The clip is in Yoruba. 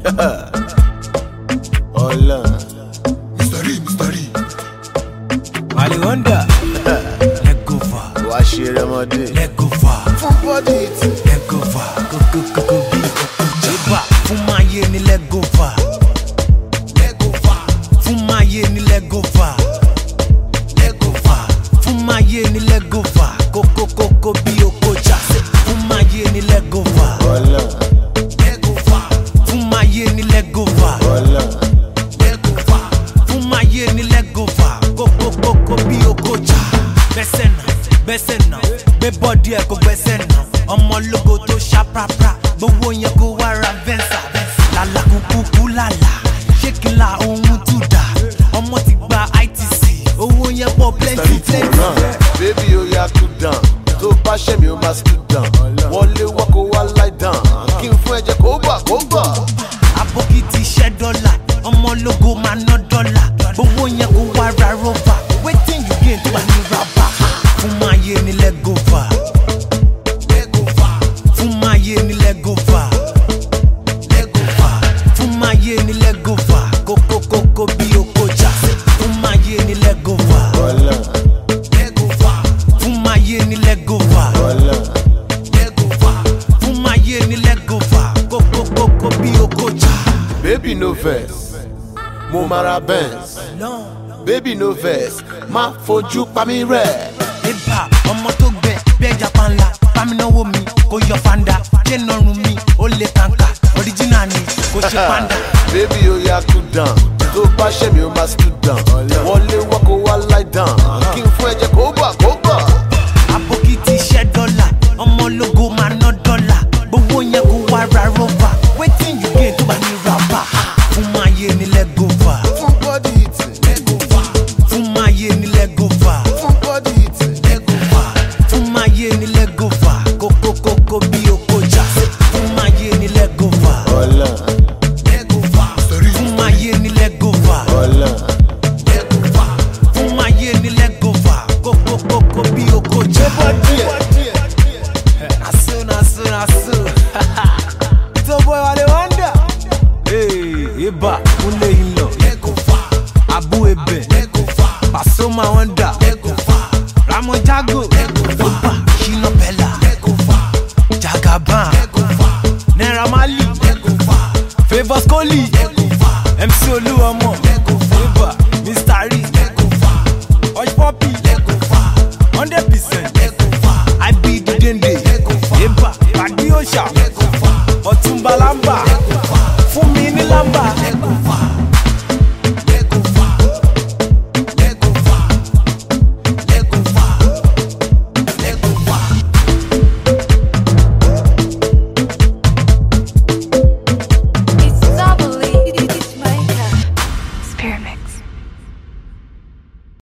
Hola. Mystery. Wally Wonder. Let go far. Wá ṣe rẹmọdé. Let go far. Fún bọ́dì tí. Let go far. Go be. Jeba. Fún máa yé ni let go far. Let go far. Fún máa yé ni let go far. Let go far. Fún máa yé ni let go far. Go bí okocha. Fún máa yé ni let go far. Hola. Let go far. Fún máa yé ni let go far. Hola. Let go far. Fún máa yé ni let go far. Go bí okocha. Bẹ́sẹ̀ náà, gbé bọ́dí ẹ̀ kó gbẹ́sẹ̀ náà. Ọmọ lógo tó ṣá prapra, gbowó yẹn kó wá ra Venza. Lálá kúkú lálá, ṣé kí n la ohun tún dà? Ọmọ ti gba ITC, owó yẹn pọ̀ plenty. Baby, oh yeah, cool down. Tó bá ṣe mi, ó máa stood down. Wọlé wá kó wá lie down. Kí n fún ẹ̀jẹ̀ kó bà. Àbókí ti ṣẹ́ dọ́là, ọmọ lógo máa ná dọ́là. Gbowó yẹn kó wá ra Rover. Wetin you gain tó bá ní rábà? Fún máa yé ni let go far. Let go far. Fún máa yé ni let go far. Let go far. Fún máa yé ni let go far. Go bí okocha. Fún máa yé ni let go far. Hola. Let go far. Fún máa yé ni let go far. Hola. Let go far. Fún máa yé ni let go far. Go bí okocha. Baby, no vex. Mo mara Benz. Baby, no vex. Má fojú pa mí rẹ̀. Eba ọmọ tó gbẹ bí ẹja panla. Pàmínáwó mi kò yọ fanda. Jẹ́ nọrùn mi ó lè kàǹkà. Original ni kò ṣe panda. Baby, oh yeah, cool down. Tó bá ṣe mi, ó máa stood down. Wọlé wá kó wá lie down. Kí n fún ẹ̀jẹ̀ kó bà. Àbókí ti ṣẹ́ dọ́là, ọmọ lógo máa ná dọ́là. Gbowó yẹn kó wá ra Rover. Wetin you gain tó bá ní rábà? Fún máa yé ni let go far. Fún bọ́dì tí. Let go far. Fún máa yé ni let go far. Fún bọ́dì tí. Let go far. Fún máa yé ni let go far. Go bí okocha. Fún máa yé ni let go far. Hola. Let go far. Fún máa yé ni let go far. Hola. Let go far. Fún máa yé ni let go far. Go bí okocha. Naso. It's a boy Wally Wonder. Hey, Eba, Kúnlé Ìlọ. Let go far. Abu Ebe. Let go far. Pasuma Wonder. Let go far. Ramon Jago. Let go far. Opa, Shina Bella. Let go far. Jagaban. Let go far. Naira Marley. Let go far. Favour Scully. Let go far. MC Oluomo. Let go far. Eba, Mr. Reese. Let go far. Hush Puppy. Let go far. 100%. Let go far. I be the Dende. Let go far. Eba, Padi Osha. Let go far. Ọ̀túnba Lamba. Let go far. Fún mi ní Lamba. Let go far.